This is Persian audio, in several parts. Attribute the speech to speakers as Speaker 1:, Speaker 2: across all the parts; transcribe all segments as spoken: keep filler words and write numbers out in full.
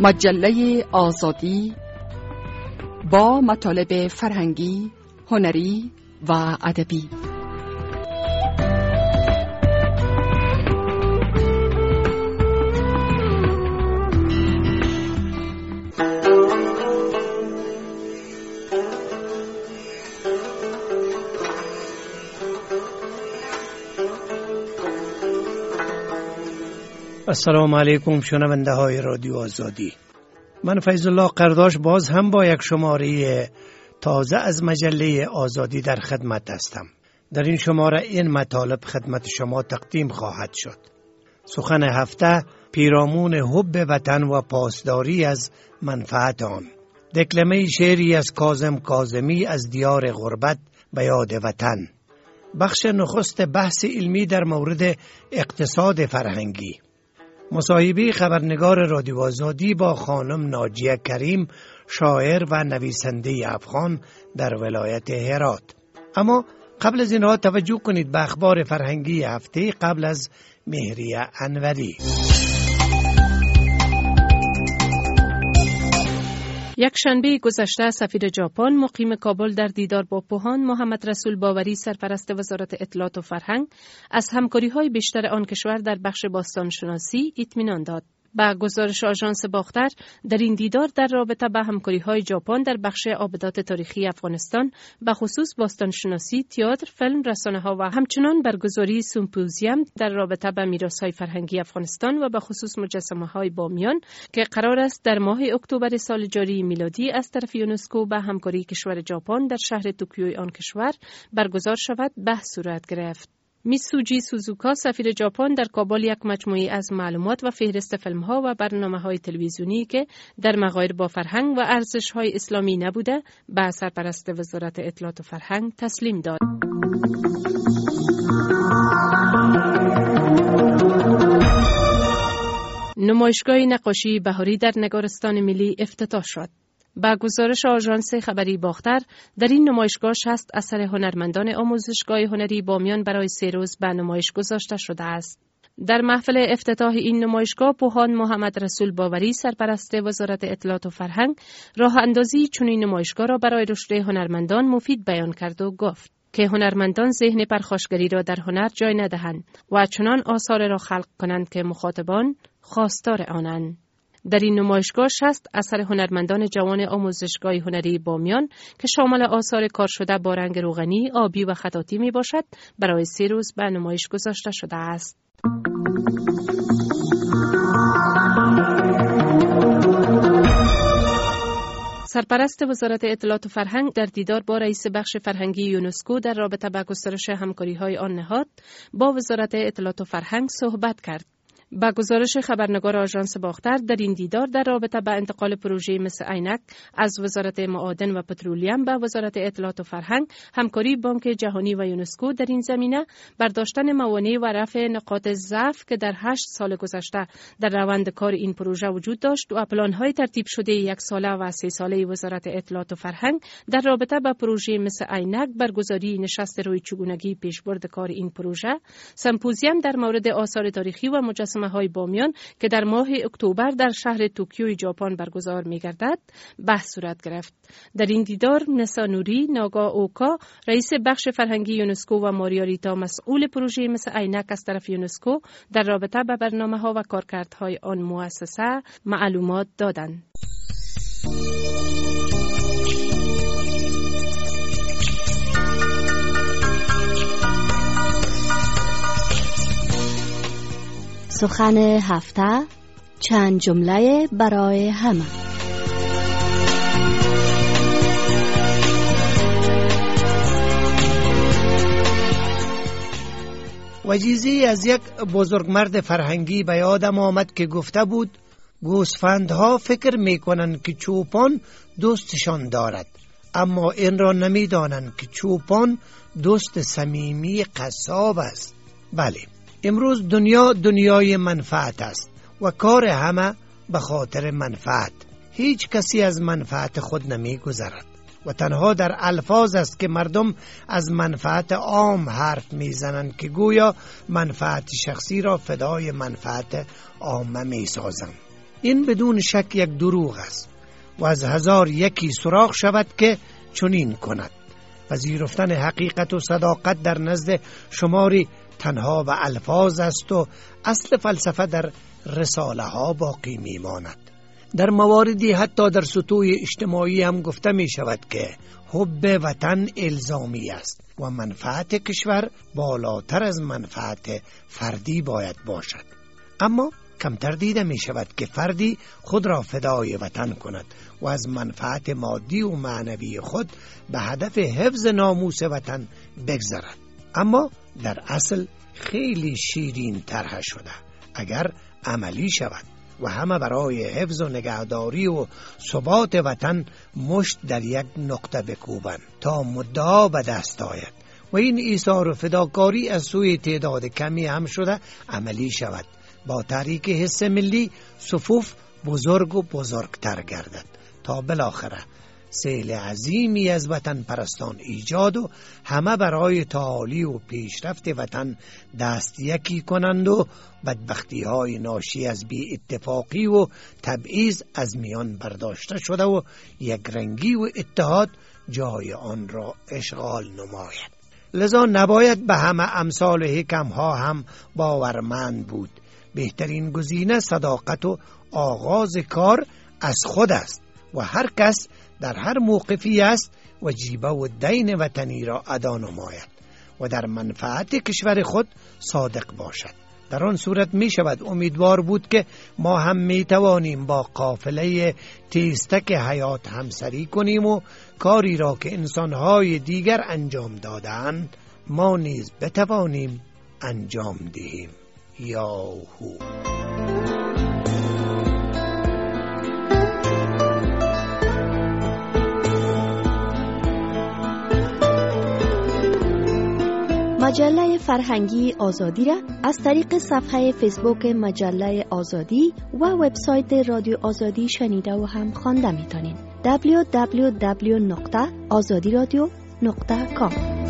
Speaker 1: مجله آزادی با مطالب فرهنگی، هنری و ادبی.
Speaker 2: السلام علیکم شنونده های رادیو آزادی. من فیض الله قرداش باز هم با یک شماره تازه از مجله آزادی در خدمت هستم. در این شماره این مطالب خدمت شما تقدیم خواهد شد: سخن هفته، پیرامون حب وطن و پاسداری از منفعت آن. دکلمه شعری از کاظم کاظمی از دیار غربت به یاد وطن. بخش نخست بحث علمی در مورد اقتصاد فرهنگی. مصاحبه خبرنگار رادیو آزادی با خانم ناجیه کریم، شاعر و نویسنده افغان در ولایت هرات. اما قبل از اینها توجه کنید به اخبار فرهنگی هفته قبل از مهریه انوری.
Speaker 3: یک شنبه گذشته سفیر ژاپن مقیم کابل در دیدار با پوهان محمد رسول باوری سرپرست وزارت اطلاعات و فرهنگ از همکاری‌های بیشتر آن کشور در بخش باستانشناسی اطمینان داد. با گزارش آژانس باختر، در این دیدار در رابطه با همکاری‌های ژاپن در بخش آبدات تاریخی افغانستان به خصوص باستانشناسی، تئاتر، فیلم، رسانه‌ها و همچنان برگزاری سمپوزیوم در رابطه با میراث‌های فرهنگی افغانستان و به خصوص مجسمه‌های بامیان که قرار است در ماه اکتبر سال جاری میلادی از طرف یونسکو با همکاری کشور ژاپن در شهر توکیو آن کشور برگزار شود بحث صورت گرفت. میتسوجی سوزوکا سفیر ژاپن در کابل یک مجموعه از معلومات و فهرست فیلم‌ها و برنامه‌های تلویزیونی که در مغایر با فرهنگ و ارزش‌های اسلامی نبوده به سرپرست وزارت اطلاعات و فرهنگ تسلیم داد. نمایشگاه نقاشی بهاری در نگارستان ملی افتتاح شد. با گزارش آژانس خبری باختر، در این نمایشگاه شصت اثر هنرمندان آموزشگاه هنری بامیان برای سه روز به نمایش گذاشته شده است. در محفل افتتاح این نمایشگاه پوهان محمد رسول باوری سرپرست وزارت اطلاعات و فرهنگ راه اندازی چنین نمایشگاه را برای رشد هنرمندان مفید بیان کرد و گفت که هنرمندان ذهن پرخاشگری را در هنر جای ندهند و چنان آثار را خلق کنند که مخاطبان خواستار آنند. در این نمایشگاه شصت اثر هنرمندان جوان آموزشگاه هنری بامیان که شامل آثار کار شده با رنگ روغنی، آبی و خطاطی می باشد برای سه روز به نمایش گذاشته شده است. سرپرست وزارت اطلاعات و فرهنگ در دیدار با رئیس بخش فرهنگی یونسکو در رابطه با گسترش همکاری‌های آن نهاد با وزارت اطلاعات و فرهنگ صحبت کرد. با گزارش خبرنگار آژانس باختر، در این دیدار در رابطه با انتقال پروژه مثل عینک از وزارت معادن و پترولیم به وزارت اطلاعات و فرهنگ، همکاری بانک جهانی و یونسکو در این زمینه، برداشتن موانع و رفع نقاط ضعف که در هشت سال گذشته در روند کار این پروژه وجود داشت و پلان‌های ترتیب شده یک ساله و سه ساله وزارت اطلاعات و فرهنگ در رابطه با پروژه مثل عینک، برگزاری نشست روی چگونگی پیشبرد کار این پروژه، سمپوزیوم در مورد آثار تاریخی و مجسمه های بامیان که در ماه اکتبر در شهر توکیو ژاپن برگزار می‌گردد بحث صورت گرفت. در این دیدار نسا نوری، ناگا اوکا رئیس بخش فرهنگی یونسکو و ماریا ریتا مسئول پروژه مثل عینک از طرف یونسکو در رابطه با برنامه‌ها و کارکردهای آن مؤسسه معلومات دادند.
Speaker 4: سخن هفته، چند جمله برای همه.
Speaker 2: وجیزی از یک بزرگمرد فرهنگی به یادم آمد که گفته بود گوسفندها فکر میکنند که چوپان دوستشان دارد، اما این را نمیدانند که چوپان دوست صمیمی قصاب است. بله، امروز دنیا دنیای منفعت است و کار همه به خاطر منفعت. هیچ کسی از منفعت خود نمی گذرد و تنها در الفاظ است که مردم از منفعت عام حرف میزنند که گویا منفعت شخصی را فدای منفعت عامه میسازند. این بدون شک یک دروغ است و از هزار یکی سراغ شود که چنین کند. پذیرفتن حقیقت و صداقت در نزد شماری تنها به الفاظ است و اصل فلسفه در رساله ها باقی می ماند. در مواردی حتی در سطوح اجتماعی هم گفته می شود که حب وطن الزامی است و منفعت کشور بالاتر از منفعت فردی باید باشد. اما کمتر دیده می شود که فردی خود را فدای وطن کند و از منفعت مادی و معنوی خود به هدف حفظ ناموس وطن بگذرد. اما در اصل خیلی شیرین طرح شده اگر عملی شود و همه برای حفظ و نگهداری و ثبات وطن مشت در یک نقطه بکوبند تا مدعا به دست آید و این ایثار و فداکاری از سوی تعداد کمی هم شده عملی شود. با تحریک حس ملی صفوف بزرگ و بزرگتر گردد تا بالاخره سیل عظیمی از وطن پرستان ایجاد و همه برای تعالی و پیشرفت وطن دست یکی کنند و بدبختی های ناشی از بی اتفاقی و تبعیض از میان برداشته شده و یک رنگی و اتحاد جای آن را اشغال نماید. لذا نباید به همه امثال حکم ها هم باورمند بود. بهترین گزینه صداقت و آغاز کار از خود است و هر کس در هر موقفی است وجیبه و دین وطنی را ادا نماید و در منفعت کشور خود صادق باشد. در آن صورت می شود امیدوار بود که ما هم می توانیم با قافله تیزتک حیات همسری کنیم و کاری را که انسانهای دیگر انجام دادند ما نیز بتوانیم انجام دهیم. یاهو.
Speaker 4: مجله فرهنگی آزادی را از طریق صفحه فیسبوک مجله آزادی و وبسایت رادیو آزادی شنیده و هم خوانده میتونید. دبلیو دبلیو دبلیو نقطه آزادی رادیو نقطه کام.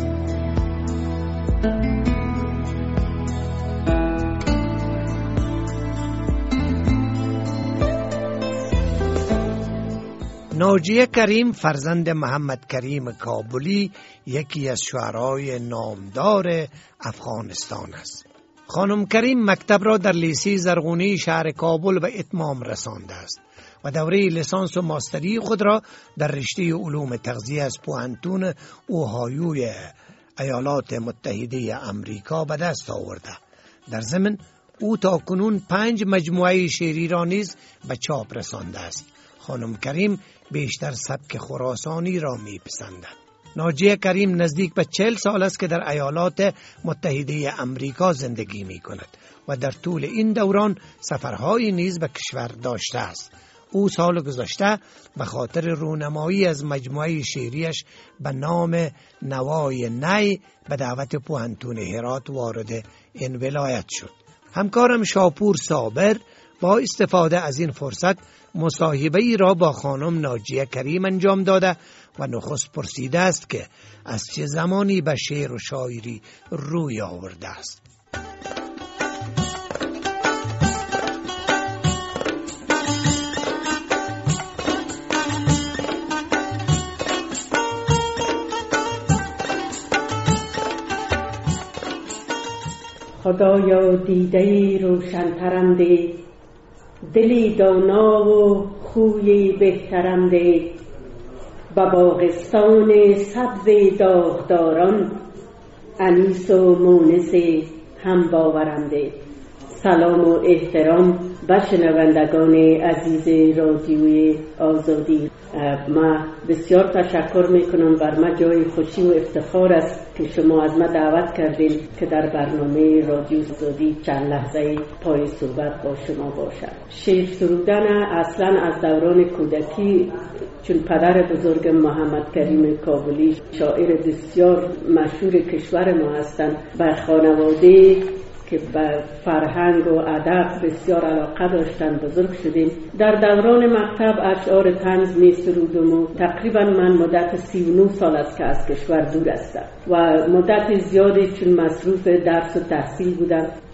Speaker 2: ناجیه کریم فرزند محمد کریم کابلی یکی از شاعرای نامدار افغانستان است. خانم کریم مکتب را در لیسه زرغونی شهر کابل به اتمام رسانده است و دوره لیسانس و ماستری خود را در رشته علوم تغذیه از پوهنتون اوهایوی ایالات متحده آمریکا به دست آورده. در ضمن او تا کنون پنج مجموعه شعری را نیز به چاپ رسانده است. خانم کریم بیشتر سبک خراسانی را میپسندد. ناجیه کریم نزدیک به چهل سال است که در ایالات متحده آمریکا زندگی می کند و در طول این دوران سفرهای نیز به کشور داشته است. او سال گذشته به خاطر رونمایی از مجموعه شعریش به نام نوای نی به دعوت پوهنتون هرات وارد این ولایت شد. همکارم شاپور صابر با استفاده از این فرصت مصاحبه‌ای را با خانم ناجیه کریم انجام داده و نخست پرسیده است که از چه زمانی به شعر و شاعری روی آورده است.
Speaker 5: خدایا دیده‌ای روشن‌ترم ده، دلی دانا و خوی بهترم ده، به باغستان سبز داغداران انیس و مونس هم باورم ده. سلام و احترام به شنوندگان عزیز رادیوی آزادی. من بسیار تشکر میکنم، بر من جای خوشی و افتخار است که شما از من دعوت کردین که در برنامه رادیو آزادی چند لحظه پای صحبت با شما باشم. شعر سرودن اصلا از دوران کودکی، چون پدر بزرگ محمد کریم کابلی شاعر بسیار مشهور کشور ما هستند، بر خانواده که به فرهنگ و ادب بسیار علاقه داشتن بزرگ شدیم. در دوران مکتب اشعار طنز می سرودم و تقریبا من مدت سی و نه سال است که از کشور دور هستم و مدت زیادی چون مصروف درس و تحصیل بودم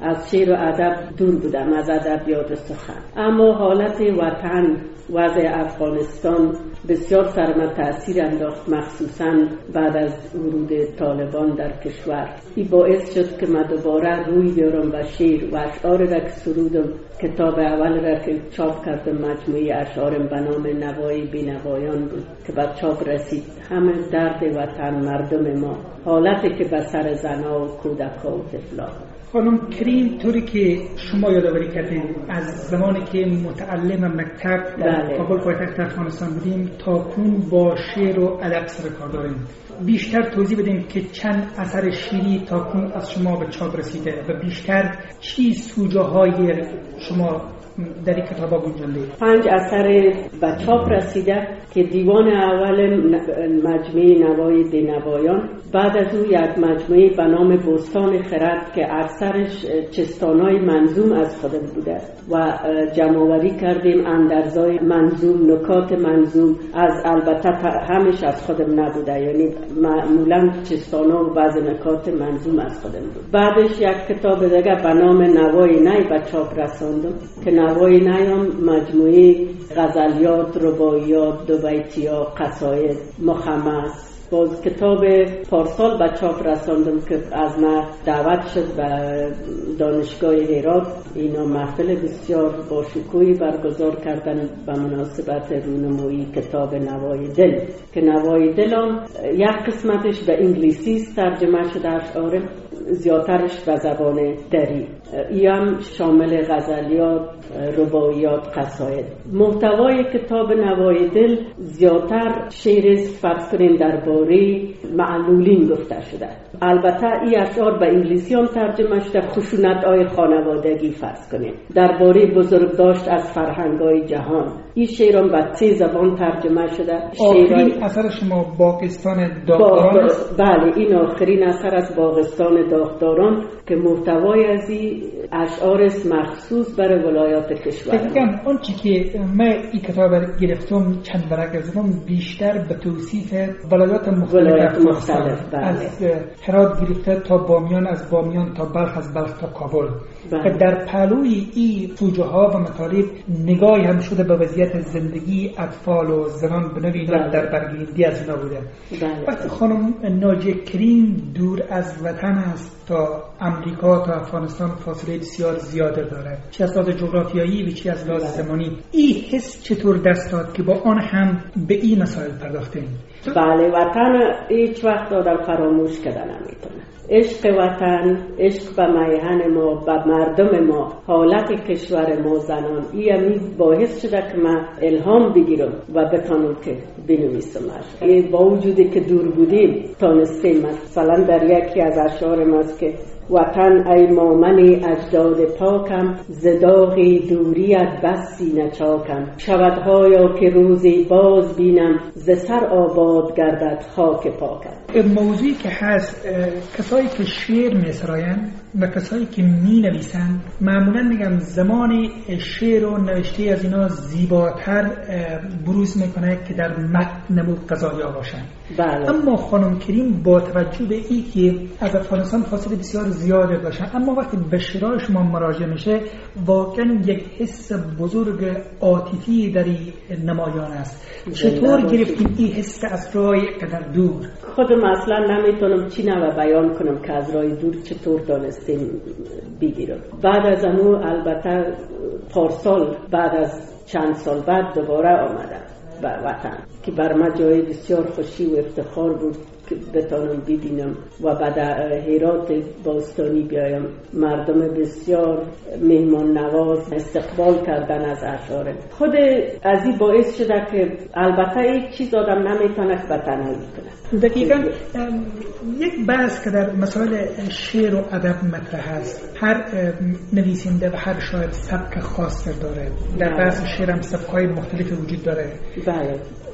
Speaker 5: از شعر و ادب دور بودم، از ادبیات و سخن. اما حالت وطن، وضع افغانستان بسیار سر من تأثیر انداخت، مخصوصا بعد از ورود طالبان در کشور. این باعث شد که من دوباره روی بیارم و شعر و اشعار را که سرودم، کتاب اول را که چاپ کردم مجموعه اشعارم به نام نوای بینوایان بود که بعد چاپ رسید. همه درد وطن، مردم ما، حالتی که به سر زنها و کودک‌ها و طفلان.
Speaker 6: خانم کریم، طوری که شما یادآوری کردین از زمانی که متعلم مکتب در کابل پایتخت افغانستان بودیم تا کنون با شعر و ادب سر کار داریم، بیشتر توضیح بدین که چند اثر شعری تا کنون از شما به چاپ رسیده و بیشتر چی سوژه های شما در این کتابا گنجانده؟
Speaker 5: پنج اثر به چاپ رسیده که دیوان اول مجموعه نوای بینوایان، بعد از او یک مجموعه به نام بستان خرد که اکثرش چستانای منظوم از خودم بوده و جمع‌آوری کردیم اندرزای منظوم، نکات منظوم، از البته همش از خودم نبوده، یعنی معمولا چستانا و بعض نکات منظوم از خودم بود. بعدش یک کتاب دیگه به نام نوای نی به چاپ رساندم که نوای نیام مجموعه غزلیات، رباعیات، دوبیتیا، قصاید، مخمس. باز کتاب پارسال به چاپ رساندم که از من دعوت شد به دانشگاه هرات. اینا محفل بسیار با شکوهی برگزار کردن به مناسبت رونمایی کتاب نوای دل که نوای دلم یک قسمتش به انگلیسی ترجمه شده اشعار، زیادترش به زبان دری. این شامل غزلیات، رباعیات، قصاید. محتوای کتاب نوای دل زیادتر شعر فرض کنیم درباره معلولین گفته شده. البته این اشعار به انگلیسی هم ترجمه شده، خشونت‌های خانوادگی فرض کنیم، درباره بزرگداشت از فرهنگ‌های جهان. این شعرام به سه زبان ترجمه شده.
Speaker 6: آخرین اثر شما باغستان داغداران است؟
Speaker 5: بله، این آخرین اثر از باغستان داغداران که محتوای از این اشعار مخصوص برای ولایات کشور.
Speaker 6: دقیقاً آنچه که من این کتاب گرفتم چند ورق زدم بیشتر به توصیف ولایات مختلف
Speaker 5: مختلف
Speaker 6: از هرات گرفته تا بامیان، از بامیان تا بلخ، از بلخ تا کابل. و در پهلوی این فوجه ها و مطالب نگاهی هم شده به وضعیت زندگی اطفال و زنان به نوعی اینا در برگیری از اینا بوده. وقتی خانم ناجیه کریم دور از وطن است تا امریکا تا افغانستان فاصله بسیار زیاده داره، چه از لحاظ جغرافیایی و چه از لحاظ زمانی، این حس چطور دست داد که با آن هم به این مسائل پرداختین؟
Speaker 5: بله، وطن هیچ وقت آدم فراموش کردن نمیتونه. عشق وطن، عشق به میهن ما، به مردم ما، حالت کشور ما زنان، این همی باعث شده که من الهام بگیرم و بتانم که بنویسمش. این با وجودی که دور بودیم تانستیم. مثلا در یکی از اشعار ماست که وطن ای مامن اجداد پاکم، زداغی دوریت بس سینه چاکم، شودهایا که روزی باز بینم، ز سر آباد گردد خاک پاکم.
Speaker 6: موضوعی که هست، کسایی که شعر میسراین و کسایی که می نویسن معمولا میگم زمان شعر و نوشته از اینا زیباتر بروز میکنه که در متن و قضایا باشن.
Speaker 5: بله.
Speaker 6: اما خانم کریم با توجه به ای که از افغانستان فاصله بسیار زیاده باشن، اما وقتی به شعرهای شما مراجعه میشه واقعا یک حس بزرگ عاطفی در این نمایان است. چطور گرفتیم این حس از راه قدر دور؟
Speaker 5: خودم اصلا نمیتونم چی نوع بیان کنم که از راه دور چطور دانستیم بگیرم. بعد از اونو البته پارسال بعد از چند سال بعد دوباره آمدم به وطن که بر من جای بسیار خوشی و افتخار بود که بتانم ببینم و بعد هرات باستانی بیایم. مردم بسیار مهمان نواز استقبال کردن از اشعار خود. از این باعث شده که البته یک چیز آدم نمیتونه که بتنهایی کنه.
Speaker 6: دقیقاً یک بحث که در مسائل شعر و ادب مطرح است، هر نویسنده و هر شاعر سبک خاص داره. در بحث شعر هم سبک‌های مختلف وجود داره.
Speaker 5: بله.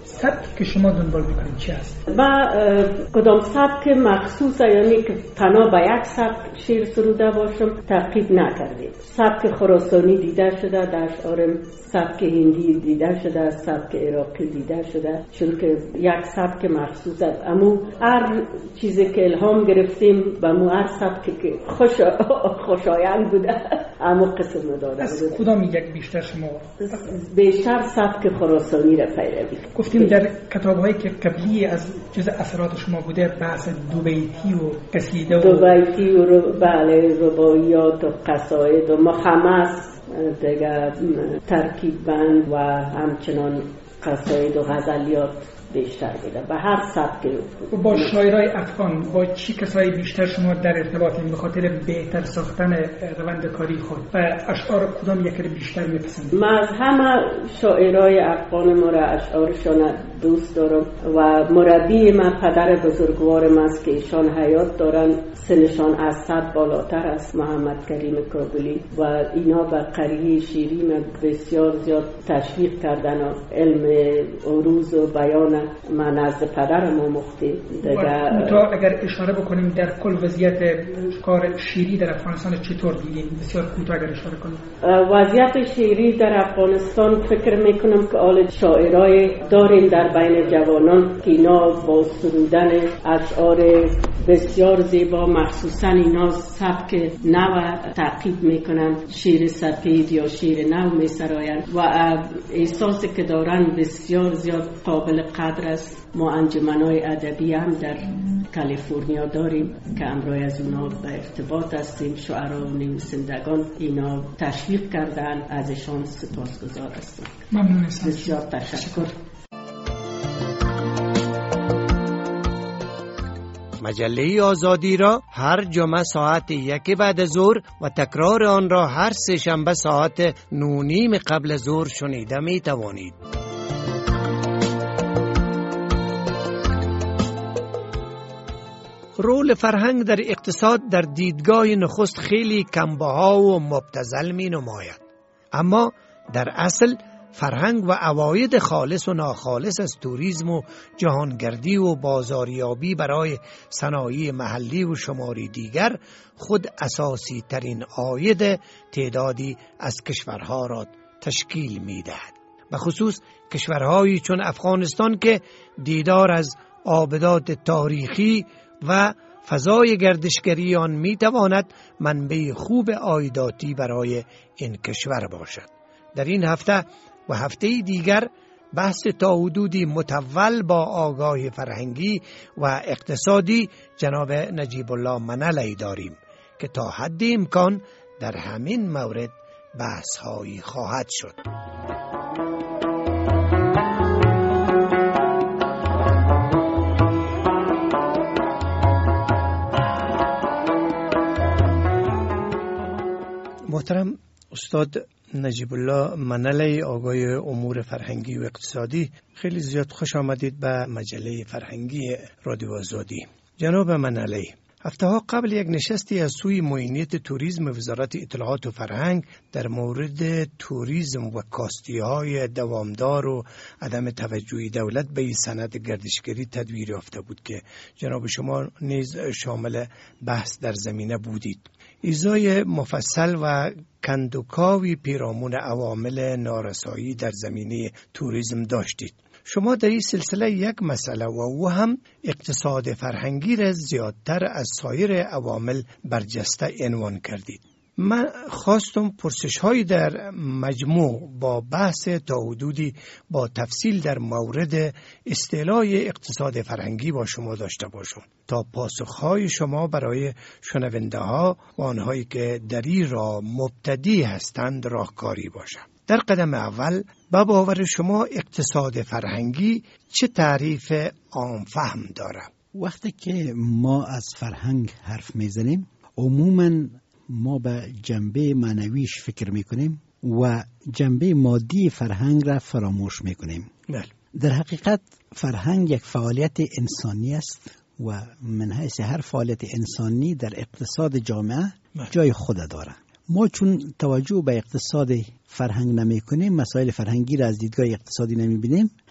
Speaker 6: سبکی که شما دنبال میکنید چی هست؟
Speaker 5: ما کدام سبک مخصوص یعنی که تنها به یک سبک شعر سروده باشم تعقیب نکردیم. سبک خراسانی دیده شده در اشعارم، سبک هندی دیده شده، سبک عراقی دیده شده، چون که یک سبک مخصوص است. اما هر چیزی که الهام گرفتیم به مو هر سبکی که خوش خوشایند بوده اما قسم داده
Speaker 6: از
Speaker 5: بوده.
Speaker 6: کدام یک بیشتر شما؟
Speaker 5: بیشتر سبک خراسانی را پیروی
Speaker 6: گفتیم در کتاب‌هایی که قبلی از جز اثرات شما بوده بحث دو بیتی و قصیده و
Speaker 5: دو بیتی و رو بله رباعیات و قصاید و مخمس دیگه ترکیب بند و همچنان قصاید و غزلیات بیشتر بوده به هر سبک.
Speaker 6: با شاعرای افغان با چی کسایی بیشتر شما در ارتباطین به خاطر بهتر ساختن روند کاری خود و اشعار کدام یکی رو بیشتر میپسندید؟
Speaker 5: من از همه شاعرای افغان ما را اشعارشان دوست دارم و مربی من پدر بزرگوارم است که ایشان حیات دارن، سنشان از صد بالاتر است، محمد کریم کابلی، و اینا به قریه شیری من بسیار زیاد تشویق کردن و علم عروض و بیان من از پدرم آموختیم.
Speaker 6: تا اگر اشاره بکنیم در کل وضعیت کار شیری در افغانستان چطور دیدیم؟ بسیار کوتاه اگر اشاره کنیم.
Speaker 5: وضعیت شیری در افغانستان فکر میکنم که آل شاعرای داریم در بین جوانان که اینا با سرودن اشعار بسیار زیبا، مخصوصا اینا سبک نو تعقیب میکنن، شعر سپید یا شعر نو میسراین و احساسی که دارن بسیار زیاد قابل قدر است. ما انجمن‌های ادبی هم در کالیفرنیا داریم که امروز از اونا به ارتباط هستیم. شاعران و نویسندگان اینا تشویق کردن، ازشان سپاسگزار هستم.
Speaker 6: ممنون هستم.
Speaker 5: بسیار تشکر.
Speaker 2: مجله آزادی را هر جمعه ساعت یک بعد ظهر و تکرار آن را هر سه شنبه ساعت نه نیم قبل ظهر شنیده می توانید. رول فرهنگ در اقتصاد در دیدگاه نخست خیلی کمبها و مبتذل می نماید، اما در اصل فرهنگ و عواید خالص و ناخالص از توریسم و جهانگردی و بازاریابی برای صنایع محلی و شماری دیگر خود اساسی ترین عاید تعدادی از کشورها را تشکیل می دهد. به خصوص کشورهایی چون افغانستان که دیدار از آبدات تاریخی و فضای گردشگری آن می تواند منبع خوب عایداتی برای این کشور باشد. در این هفته و هفته دیگر بحث تا حدودی متول با آگاهی فرهنگی و اقتصادی جناب نجیب الله منلی داریم که تا حد امکان در همین مورد بحث هایی خواهد شد. محترم استاد نجیب الله منلی، آقای امور فرهنگی و اقتصادی، خیلی زیاد خوش آمدید به مجله فرهنگی رادیو آزادی. جناب منلی، هفته ها قبل یک نشستی از سوی معینیت توریسم وزارت اطلاعات و فرهنگ در مورد توریسم و کاستی های دوامدار و عدم توجه دولت به این سند گردشگری تدویر یافته بود که جناب شما نیز شامل بحث در زمینه بودید. ایزای مفصل و کندوکاوی پیرامون عوامل نارسایی در زمینه توریسم داشتید. شما در این سلسله یک مسئله و او هم اقتصاد فرهنگی را زیادتر از سایر عوامل برجسته عنوان کردید. من خواستم پرسش هایی در مجموع با بحث تا حدودی با تفصیل در مورد اصطلاح اقتصاد فرهنگی با شما داشته باشم تا پاسخهای شما برای شنونده ها و آنهایی که در این راه مبتدی هستند راهکاری باشد. در قدم اول با باور شما اقتصاد فرهنگی چه تعریف عام فهم دارد؟
Speaker 7: وقتی که ما از فرهنگ حرف میزنیم عموماً ما به جنبه معنویش فکر میکنیم و جنبه مادی فرهنگ را فراموش میکنیم.
Speaker 2: بله.
Speaker 7: در حقیقت فرهنگ یک فعالیت انسانی است و من حیث هر فعالیت انسانی در اقتصاد جامعه بله. جای خود داره. ما چون توجه به اقتصاد فرهنگ نمی کنیم، مسائل فرهنگی را از دیدگاه اقتصادی نمی بینیم،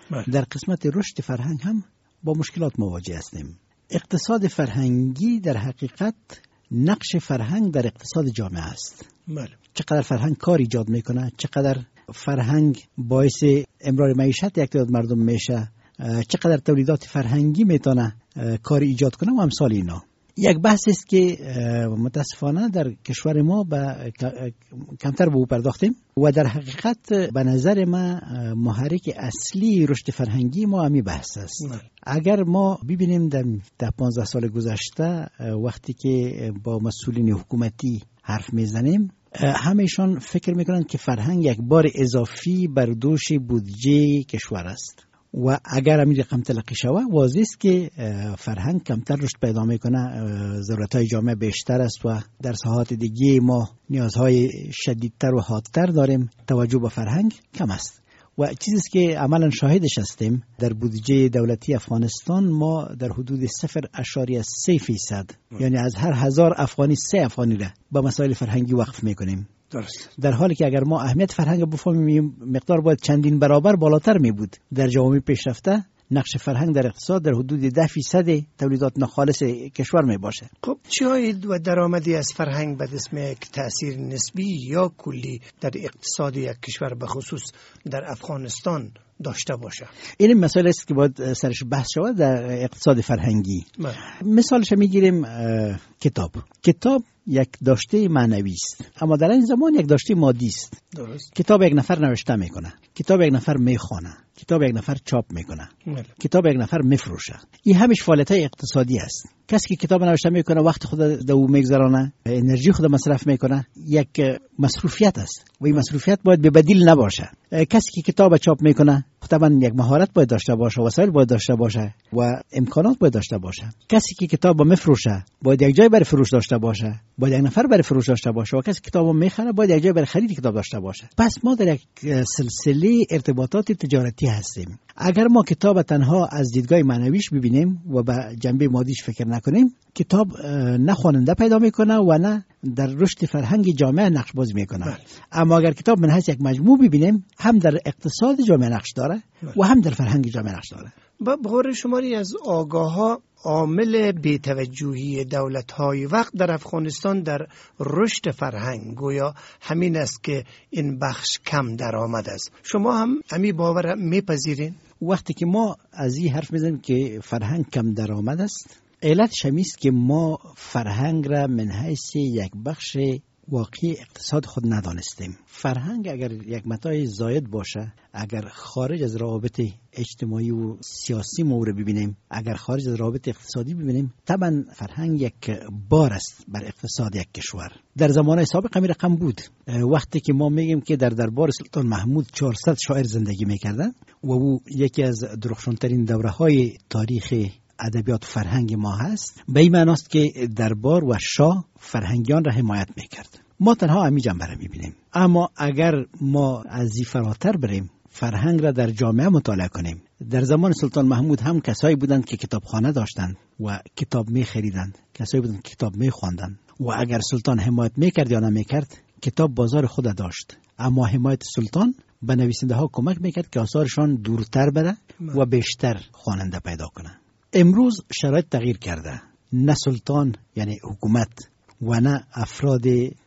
Speaker 2: بله.
Speaker 7: در قسمت رشد فرهنگ هم با مشکلات مواجه هستیم. اقتصاد فرهنگی در حقیقت نقش فرهنگ در اقتصاد جامعه است.
Speaker 2: بله.
Speaker 7: چقدر فرهنگ کار ایجاد میکنه، چقدر فرهنگ باعث امرار معیشت یک تعداد مردم میشه، چقدر تولیدات فرهنگی میتونه کار ایجاد کنه و امثال اینا. یک بحث است که متاسفانه در کشور ما به کمتر به او پرداختیم و در حقیقت به نظر ما محرک اصلی رشد فرهنگی ما همین بحث است. نه. اگر ما ببینیم در ده پانزده سال گذشته وقتی که با مسئولین حکومتی حرف میزنیم، همه‌شان فکر میکنند که فرهنگ یک بار اضافی بر دوش بودجه کشور است و اگر همین رقم تلقی شود واضح است که فرهنگ کمتر رشد پیدا میکنه، ضرورت‌های جامعه بیشتر است و در ساحات دیگه ما نیازهای شدیدتر و حادتر داریم، توجه به فرهنگ کم است و چیزی است که عملا شاهدش هستیم. در بودجه دولتی افغانستان ما در حدود صفر ممیز سه فیصد یعنی از هر هزار افغانی سه افغانی را به مسائل فرهنگی وقف میکنیم.
Speaker 2: درست.
Speaker 7: در حالی که اگر ما اهمیت فرهنگ بفهمیم مقدار باید چندین برابر بالاتر می بود. در جوامع پیشرفته نقش فرهنگ در اقتصاد در حدود ده فیصد تولیدات ناخالص کشور می باشه.
Speaker 2: خب چه عاید و درآمدی از فرهنگ به دست میاد که تأثیر نسبی یا کلی در اقتصاد یک کشور به خصوص در افغانستان داشته باشه؟
Speaker 7: این مسئله است که باید سرش بحث شود در اقتصاد فرهنگی. من. مثالش میگیریم کتاب. کتاب یک داشته معنوی است اما در این زمان یک داشته مادی است.
Speaker 2: درست.
Speaker 7: کتاب یک نفر نوشته میکنه، کتاب یک نفر میخونه، کتاب یک نفر چاپ میکنه، مل. کتاب یک نفر میفروشه. این همش فعالیت‌های اقتصادی است. کسی که کتاب نوشته میکنه وقت خود در او میگذرانه، انرژی خود مصرف میکنه، یک مصروفیت است و این مصروفیت باید به بدیل نباشه. کسی که کتاب چاپ میکنه طبعا یک مهارت باید داشته باشه، وسایل باید داشته باشه و امکانات باید داشته باشه. کسی که کتاب میفروشه باید یک جای برای فروش داشته باشه، باید یک نفر برای فروش داشته باشه و کسی که کتابو میخره باید یک جای برای خرید کتاب داشته باشه. پس ما در یک سلسله ارتباطات تجارتی هستیم. اگر ما کتاب تنها از دیدگاه معنویش ببینیم و به جنبه مادیش فکر نکنیم، کتاب نه خواننده پیدا میکنه و نه در رشد فرهنگ جامعه نقش بازی میکنه. بله. اما اگر کتاب من حیث یک مجموع ببینیم، هم در اقتصاد جامعه نقش داره بله. و هم در فرهنگ جامعه نقش داره.
Speaker 2: با بغور شماری از آگاه ها عامل بی‌توجهی دولت‌های وقت در افغانستان در رشد فرهنگ گویا همین است که این بخش کم درآمد است. شما هم همین باور میپذیرین؟
Speaker 7: وقتی که ما از این حرف میزنیم که فرهنگ کم درآمد است، علتش همین است که ما فرهنگ را من حیث یک بخش واقعی اقتصاد خود ندانستیم. فرهنگ اگر یک متاع زاید باشه، اگر خارج از روابط اجتماعی و سیاسی ما رو ببینیم، اگر خارج از روابط اقتصادی ببینیم، طبعا فرهنگ یک بار است بر اقتصاد یک کشور. در زمانه سابق همین رقم بود. وقتی که ما میگیم که در دربار سلطان محمود چهارصد شاعر زندگی میکردن و او یکی از درخشانترین دوره‌های تاریخ ادبیات فرهنگ ما هست، به این معنی است که دربار و شاه فرهنگیان را حمایت میکرد. ما تنها همین جنبه را میبینیم. اما اگر ما از این فراتر بریم، فرهنگ را در جامعه مطالعه کنیم، در زمان سلطان محمود هم کسایی بودند که کتابخانه داشتند و کتاب میخریدند، کسایی بودند که کتاب میخواندند و اگر سلطان حمایت میکرد یا نمیکرد، کتاب بازار خود داشت. اما حمایت سلطان به نویسنده ها کمک میکرد که آثارشان دورتر بره و بیشتر خواننده پیدا کنه. امروز شرایط تغییر کرده. نه سلطان یعنی حکومت و نه افراد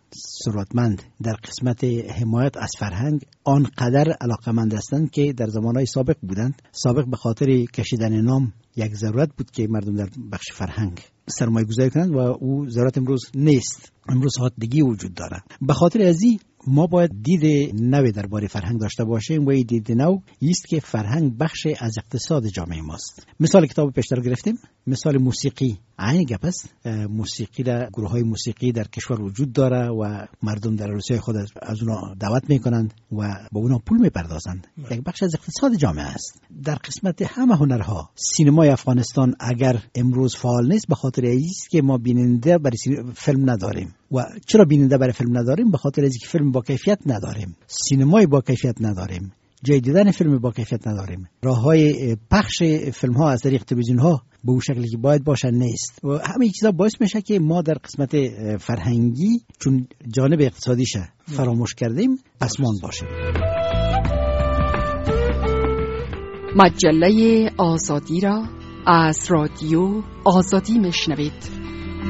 Speaker 7: ثروتمند در قسمت حمایت از فرهنگ آنقدر علاقمند هستند که در زمانهای سابق بودند. سابق به خاطر کشیدن نام یک ضرورت بود که مردم در بخش فرهنگ سرمایه گذاری کنند و او ضرورت امروز نیست. امروز حالت دیگه وجود داره. به خاطر ازی ما باید دید نو درباره فرهنگ داشته باشیم و این دید نو است که فرهنگ بخش از اقتصاد جامعه ماست. مثال کتاب پیشتر گرفتیم، مثال موسیقی عین گپ است. موسیقی را گروه های موسیقی در کشور وجود داره و مردم در عروسی خود از اونا دعوت میکنند و با اونا پول میپردازند. یک بخش از اقتصاد جامعه است. در قسمت همه هنرها سینمای افغانستان اگر امروز فعال نیست به خاطر است که ما بیننده برای فیلم نداریم. و چرا بیننده برای فیلم نداریم؟ به خاطر اینکه فیلم با کیفیت نداریم، سینمای با کیفیت نداریم، جای دیدن فیلم با کیفیت نداریم، راههای پخش فیلم ها از طریق تلویزیون ها به اون شکلی که باید باشه نیست. و همه این چیزا باعث میشه که ما در قسمت فرهنگی چون جانب اقتصادیشه فراموش کردیم پسمان باشیم.
Speaker 1: مجله آزادی را از رادیو آزادی میشنوید.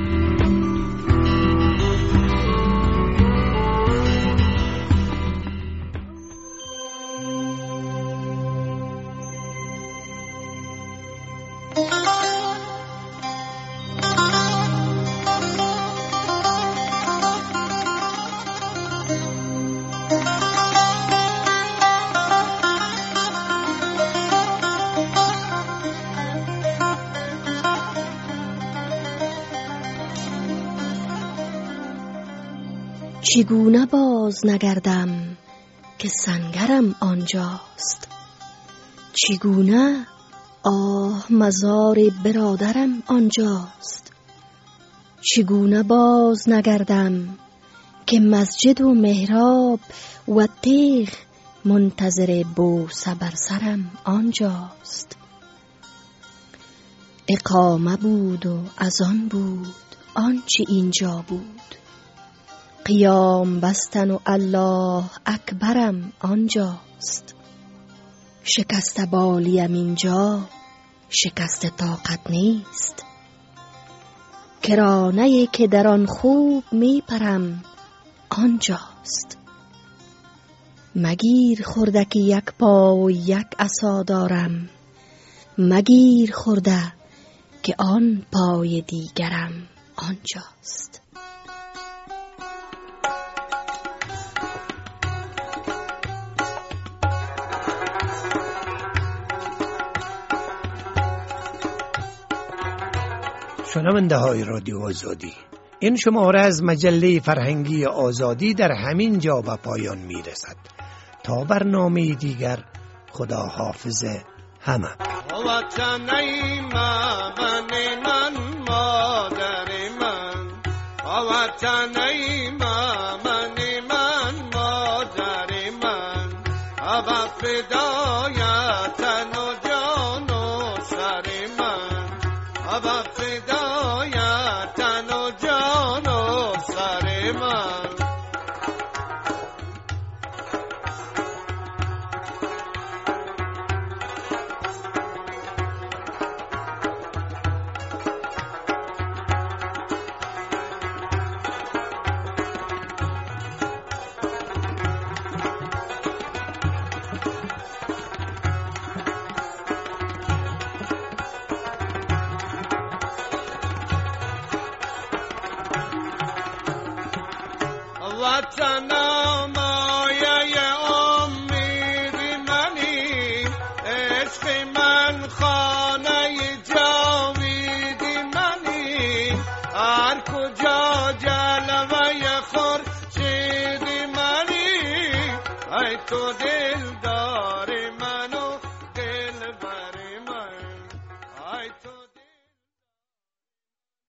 Speaker 4: چگونه باز نگردم که سنگرم آنجاست، چگونه آه مزار برادرم آنجاست، چگونه باز نگردم که مسجد و محراب و تیغ منتظر بوسه بر سرم آنجاست. اقامه بود و از آن بود آنچه اینجا بود، قیام بستن و الله اکبرم آنجاست. شکست بالیم اینجا شکست طاقت نیست، کرانه‌ای که در آن خوب میپرم آنجاست. مگیر خورده که یک پا و یک عصا دارم، مگیر خورده که آن پای دیگرم آنجاست.
Speaker 2: شنونده های رادیو آزادی، این شماره از مجله فرهنگی آزادی در همین جا به پایان می رسد. تا برنامه دیگر، خدا حافظ همه.
Speaker 8: وطنی من من مادر من، وطنی من من مادر من، ابا فدایتن و جان و سر من، ابا فدایتن و جان و سر من. وطنم مایه امید منی، عشق من خانه جاوید منی، هر کجا جلوه خورشید منی، ای تو دلدار